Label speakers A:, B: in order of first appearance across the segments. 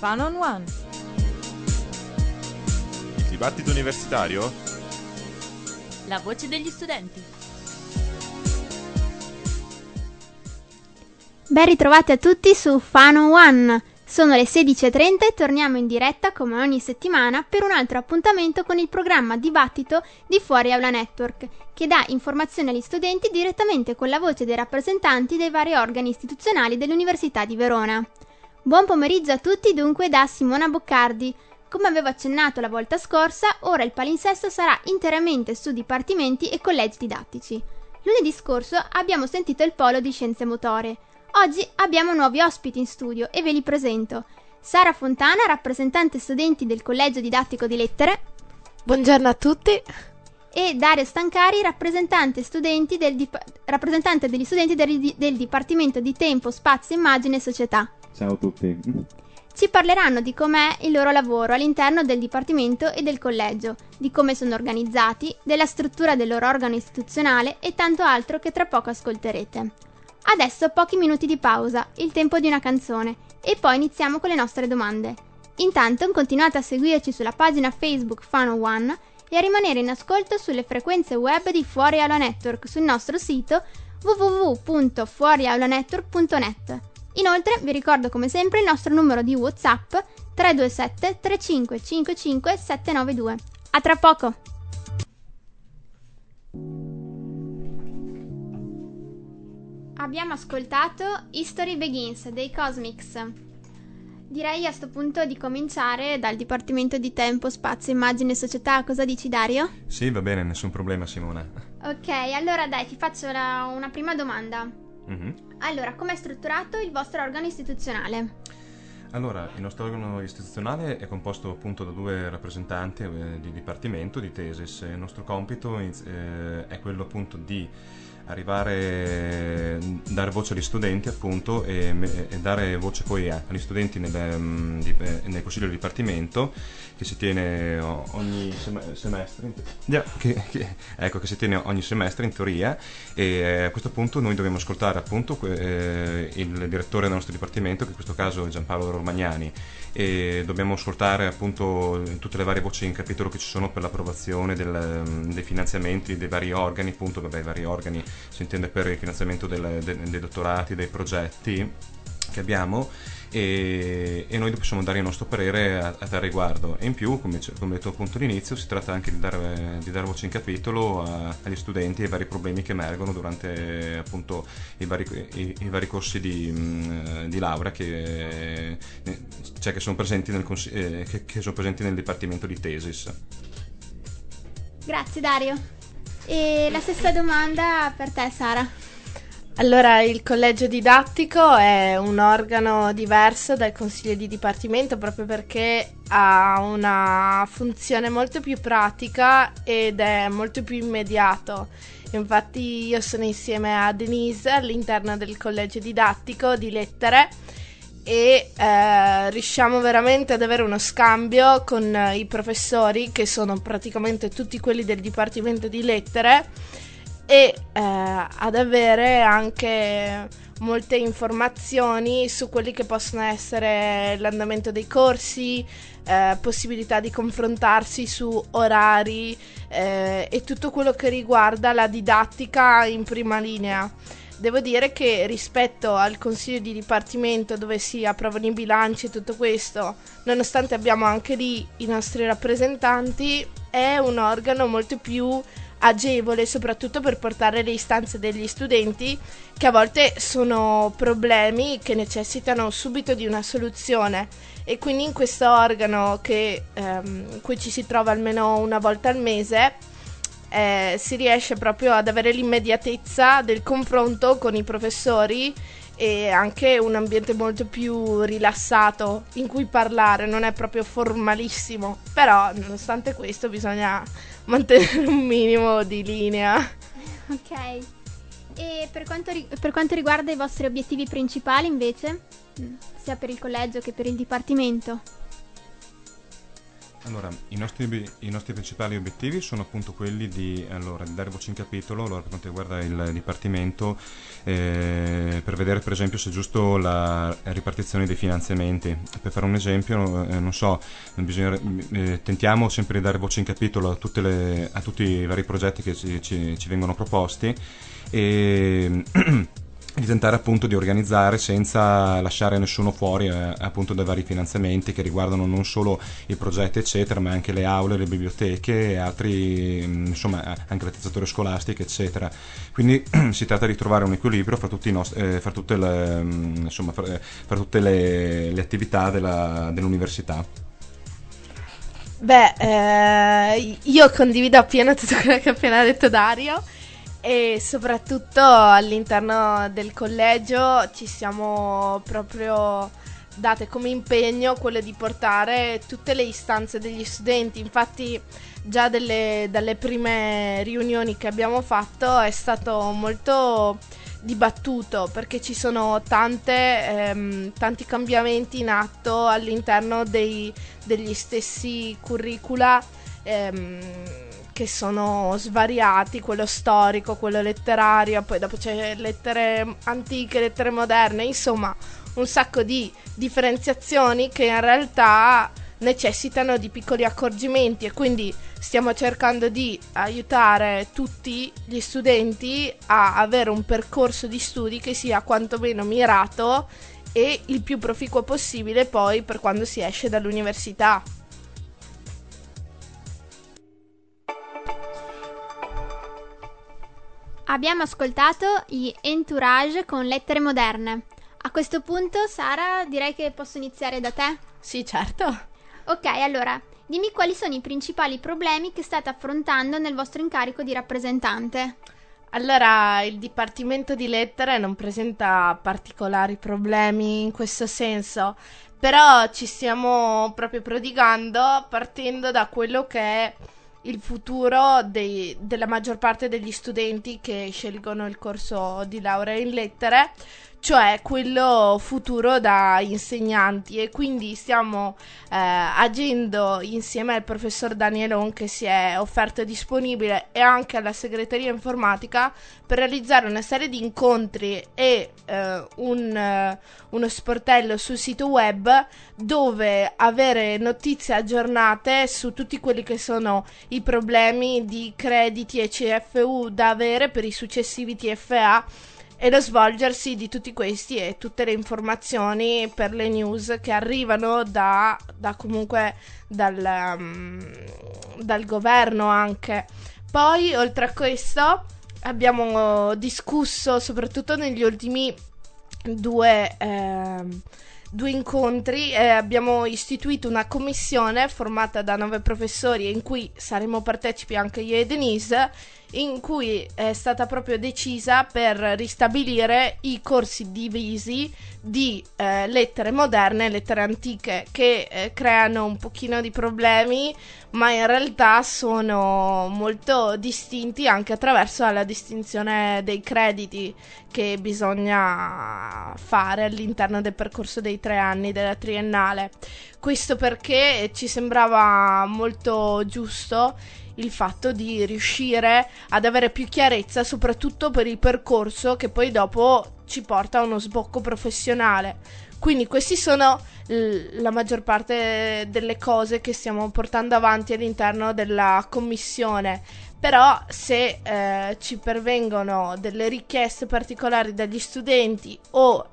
A: Fun on One.
B: Il dibattito universitario?
C: La voce degli studenti.
D: Ben ritrovati a tutti su Fun on One. Sono le 16:30 e torniamo in diretta come ogni settimana per un altro appuntamento con il programma Dibattito di Fuori Aula Network, che dà informazioni agli studenti direttamente con la voce dei rappresentanti dei vari organi istituzionali dell'Università di Verona. Buon pomeriggio a tutti dunque da Simona Boccardi. Come avevo accennato la volta scorsa, ora il palinsesto sarà interamente su dipartimenti e collegi didattici. Lunedì scorso abbiamo sentito il polo di scienze motorie. Oggi abbiamo nuovi ospiti in studio e ve li presento. Sara Fontana, rappresentante studenti del Collegio Didattico di Lettere.
E: Buongiorno a tutti.
D: E Dario Stancari, rappresentante degli studenti del Dipartimento di Tempo, Spazio, Immagine e Società.
F: Ciao a tutti.
D: Ci parleranno di com'è il loro lavoro all'interno del Dipartimento e del Collegio, di come sono organizzati, della struttura del loro organo istituzionale e tanto altro che tra poco ascolterete. Adesso pochi minuti di pausa, il tempo di una canzone, e poi iniziamo con le nostre domande. Intanto continuate a seguirci sulla pagina Facebook Fun on One e a rimanere in ascolto sulle frequenze web di Fuori Aula Network sul nostro sito www.fuoriaulanetwork.net. Inoltre vi ricordo come sempre il nostro numero di WhatsApp 327 3555 792. A tra poco! Abbiamo ascoltato History Begins dei Cosmics. Direi a sto punto di cominciare dal Dipartimento di Tempo, Spazio, Immagine e Società. Cosa dici, Dario?
G: Sì, va bene, nessun problema, Simona.
D: Ok, allora dai, ti faccio una prima domanda. Allora, com'è strutturato il vostro organo istituzionale?
G: Allora, il nostro organo istituzionale è composto appunto da 2 rappresentanti di dipartimento, di tesis. Il nostro compito è quello appunto di dare voce agli studenti appunto e dare voce poi agli studenti nel consiglio di dipartimento che si tiene ogni semestre che si tiene ogni semestre in teoria, e a questo punto noi dobbiamo ascoltare appunto il direttore del nostro dipartimento, che in questo caso è Giampaolo Romagnani, e dobbiamo ascoltare appunto tutte le varie voci in capitolo che ci sono per l'approvazione dei finanziamenti dei vari organi. Appunto, i vari organi si intende per il finanziamento dei dottorati, dei progetti che abbiamo, e noi possiamo dare il nostro parere a tal riguardo. E in più, come detto appunto all'inizio, si tratta anche di dare voce in capitolo agli studenti e ai vari problemi che emergono durante appunto i vari corsi di laurea che sono presenti nel dipartimento di tesis.
D: Grazie, Dario. E la stessa domanda per te, Sara.
E: Allora, il collegio didattico è un organo diverso dal consiglio di dipartimento proprio perché ha una funzione molto più pratica ed è molto più immediato. Infatti io sono insieme a Denise all'interno del collegio didattico di lettere e riusciamo veramente ad avere uno scambio con i professori, che sono praticamente tutti quelli del dipartimento di lettere, e ad avere anche molte informazioni su quelli che possono essere l'andamento dei corsi, possibilità di confrontarsi su orari e tutto quello che riguarda la didattica in prima linea. Devo dire che rispetto al consiglio di dipartimento, dove si approvano i bilanci e tutto questo, nonostante abbiamo anche lì i nostri rappresentanti, è un organo molto più agevole, soprattutto per portare le istanze degli studenti, che a volte sono problemi che necessitano subito di una soluzione, e quindi in questo organo in cui ci si trova almeno una volta al mese si riesce proprio ad avere l'immediatezza del confronto con i professori e anche un ambiente molto più rilassato in cui parlare. Non è proprio formalissimo, però nonostante questo bisogna mantenere un minimo di linea.
D: Ok. E per quanto riguarda i vostri obiettivi principali invece, sia per il collegio che per il dipartimento?
G: Allora, i nostri principali obiettivi sono appunto quelli di dare voce in capitolo per quanto riguarda il Dipartimento, per vedere per esempio se è giusto la ripartizione dei finanziamenti. Per fare un esempio, non so, tentiamo sempre di dare voce in capitolo a tutti i vari progetti che ci vengono proposti e di tentare appunto di organizzare senza lasciare nessuno fuori appunto dai vari finanziamenti che riguardano non solo i progetti eccetera, ma anche le aule, le biblioteche e altri, insomma anche l'attrezzatura scolastica eccetera. Quindi si tratta di trovare un equilibrio fra tutte le attività dell'università.
E: Io condivido appieno tutto quello che ha appena detto Dario. E soprattutto all'interno del collegio ci siamo proprio date come impegno quello di portare tutte le istanze degli studenti. Infatti già dalle prime riunioni che abbiamo fatto è stato molto dibattuto, perché ci sono tanti cambiamenti in atto all'interno degli stessi curricula, che sono svariati, quello storico, quello letterario, poi dopo c'è lettere antiche, lettere moderne, insomma un sacco di differenziazioni che in realtà necessitano di piccoli accorgimenti, e quindi stiamo cercando di aiutare tutti gli studenti a avere un percorso di studi che sia quantomeno mirato e il più proficuo possibile poi per quando si esce dall'università.
D: Abbiamo ascoltato gli Entourage con Lettere Moderne. A questo punto, Sara, direi che posso iniziare da te?
E: Sì, certo.
D: Ok, allora, dimmi quali sono i principali problemi che state affrontando nel vostro incarico di rappresentante.
E: Allora, il Dipartimento di Lettere non presenta particolari problemi in questo senso, però ci stiamo proprio prodigando partendo da quello che è il futuro della maggior parte degli studenti che scelgono il corso di laurea in lettere, cioè quello futuro da insegnanti, e quindi stiamo agendo insieme al professor Danielon, che si è offerto disponibile, e anche alla segreteria informatica per realizzare una serie di incontri e uno sportello sul sito web dove avere notizie aggiornate su tutti quelli che sono i problemi di crediti e CFU da avere per i successivi TFA, e lo svolgersi di tutti questi e tutte le informazioni per le news che arrivano comunque dal governo anche. Poi, oltre a questo, abbiamo discusso soprattutto negli ultimi due incontri, abbiamo istituito una commissione formata da 9 professori, in cui saremo partecipi anche io e Denise, in cui è stata proprio decisa per ristabilire i corsi divisi di lettere moderne e lettere antiche, che creano un pochino di problemi, ma in realtà sono molto distinti anche attraverso la distinzione dei crediti che bisogna fare all'interno del percorso dei 3 anni della triennale. Questo perché ci sembrava molto giusto il fatto di riuscire ad avere più chiarezza, soprattutto per il percorso che poi dopo ci porta a uno sbocco professionale. Quindi questi sono la maggior parte delle cose che stiamo portando avanti all'interno della commissione. Però se ci pervengono delle richieste particolari dagli studenti o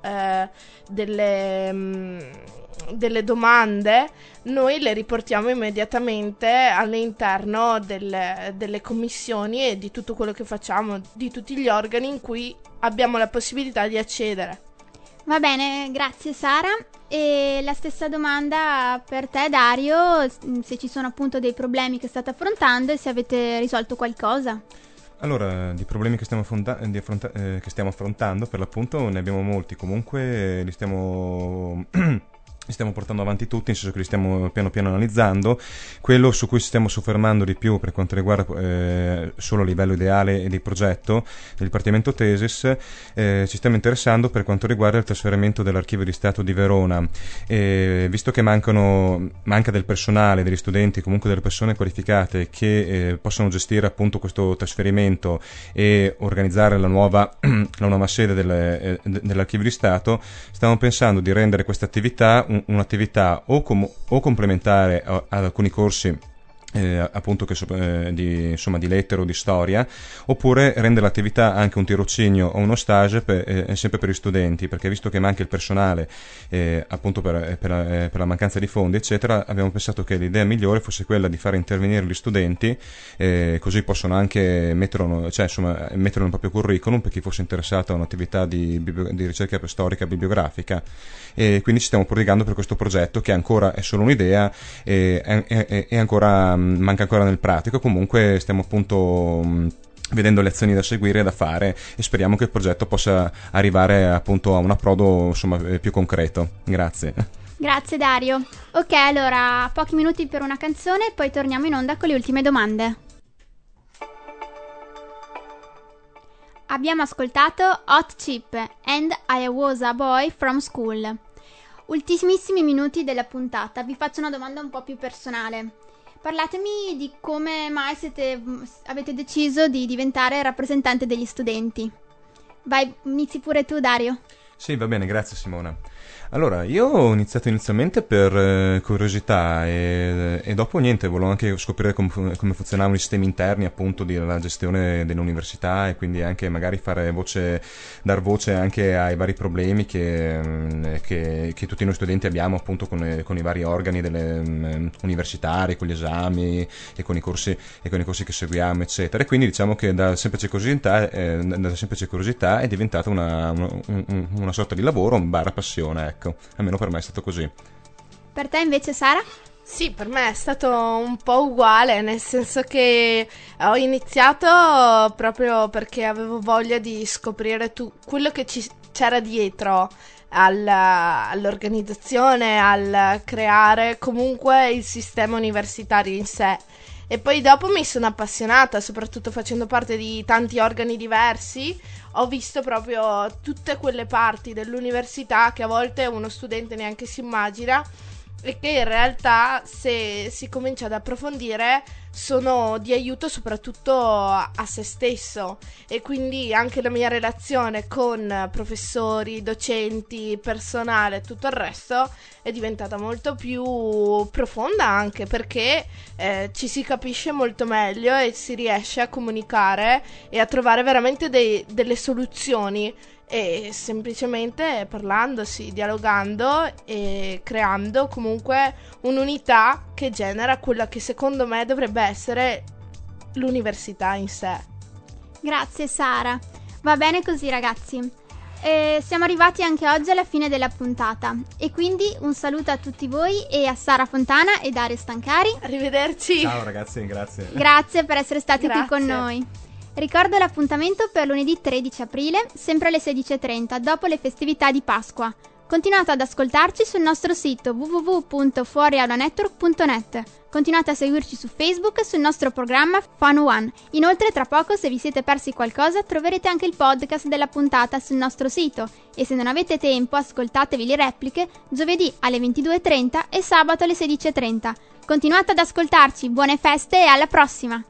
E: delle domande, noi le riportiamo immediatamente all'interno delle commissioni e di tutto quello che facciamo, di tutti gli organi in cui abbiamo la possibilità di accedere.
D: Va bene, grazie Sara. E la stessa domanda per te, Dario, se ci sono appunto dei problemi che state affrontando e se avete risolto qualcosa.
G: Allora, di problemi che stiamo affrontando, per l'appunto ne abbiamo molti, comunque li stiamo stiamo portando avanti tutti, nel senso che li stiamo piano piano analizzando. Quello su cui ci stiamo soffermando di più per quanto riguarda solo a livello ideale e di progetto del Dipartimento Tesis, ci stiamo interessando per quanto riguarda il trasferimento dell'Archivio di Stato di Verona. Visto che manca del personale, degli studenti, comunque delle persone qualificate che possono gestire appunto questo trasferimento e organizzare la nuova sede dell'Archivio di Stato, stiamo pensando di rendere questa attività un'attività o complementare ad alcuni corsi appunto di lettera o di storia, oppure rendere l'attività anche un tirocinio o uno stage sempre per gli studenti, perché visto che manca il personale appunto per la mancanza di fondi eccetera, abbiamo pensato che l'idea migliore fosse quella di fare intervenire gli studenti, così possono anche metterlo nel proprio curriculum per chi fosse interessato a un'attività di ricerca storica bibliografica. E quindi ci stiamo prodigando per questo progetto, che ancora è solo un'idea e ancora manca ancora nel pratico. Comunque stiamo appunto vedendo le azioni da seguire e da fare, e speriamo che il progetto possa arrivare appunto a un approdo più concreto. Grazie.
D: Grazie Dario. Ok, allora pochi minuti per una canzone e poi torniamo in onda con le ultime domande. Abbiamo ascoltato Hot Chip and I Was a Boy from School. Ultimissimi minuti della puntata, vi faccio una domanda un po' più personale. Parlatemi di come mai avete deciso di diventare rappresentante degli studenti. Vai, inizi pure tu Dario.
G: Sì, va bene, grazie Simona. Allora, io ho iniziato inizialmente per curiosità e dopo niente, volevo anche scoprire come funzionavano i sistemi interni appunto della gestione dell'università, e quindi anche magari dar voce anche ai vari problemi che tutti noi studenti abbiamo appunto con i vari organi universitari, con gli esami e con i corsi che seguiamo eccetera. E quindi diciamo che da semplice curiosità è diventata una sorta di lavoro / passione, ecco. Almeno per me è stato così.
D: Per te invece Sara?
E: Sì, per me è stato un po' uguale, nel senso che ho iniziato proprio perché avevo voglia di scoprire quello che c'era dietro all'organizzazione, al creare comunque il sistema universitario in sé. E poi dopo mi sono appassionata, soprattutto facendo parte di tanti organi diversi. Ho visto proprio tutte quelle parti dell'università che a volte uno studente neanche si immagina, e che in realtà, se si comincia ad approfondire, sono di aiuto soprattutto a se stesso. E quindi anche la mia relazione con professori, docenti, personale e tutto il resto è diventata molto più profonda, anche perché ci si capisce molto meglio e si riesce a comunicare e a trovare veramente delle soluzioni, e semplicemente parlandosi, dialogando e creando comunque un'unità che genera quella che secondo me dovrebbe essere l'università in sé.
D: Grazie Sara. Va bene così ragazzi. Siamo arrivati anche oggi alla fine della puntata, e quindi un saluto a tutti voi e a Sara Fontana e Dario Stancari.
E: Arrivederci.
G: Ciao ragazzi, grazie.
D: Grazie per essere stati
E: Grazie.
D: qui con noi. Ricordo l'appuntamento per lunedì 13 aprile, sempre alle 16:30, dopo le festività di Pasqua. Continuate ad ascoltarci sul nostro sito www.fuoriaulanetwork.net. Continuate a seguirci su Facebook e sul nostro programma Fun One. Inoltre, tra poco, se vi siete persi qualcosa, troverete anche il podcast della puntata sul nostro sito. E se non avete tempo, ascoltatevi le repliche giovedì alle 22:30 e sabato alle 16:30. Continuate ad ascoltarci, buone feste e alla prossima!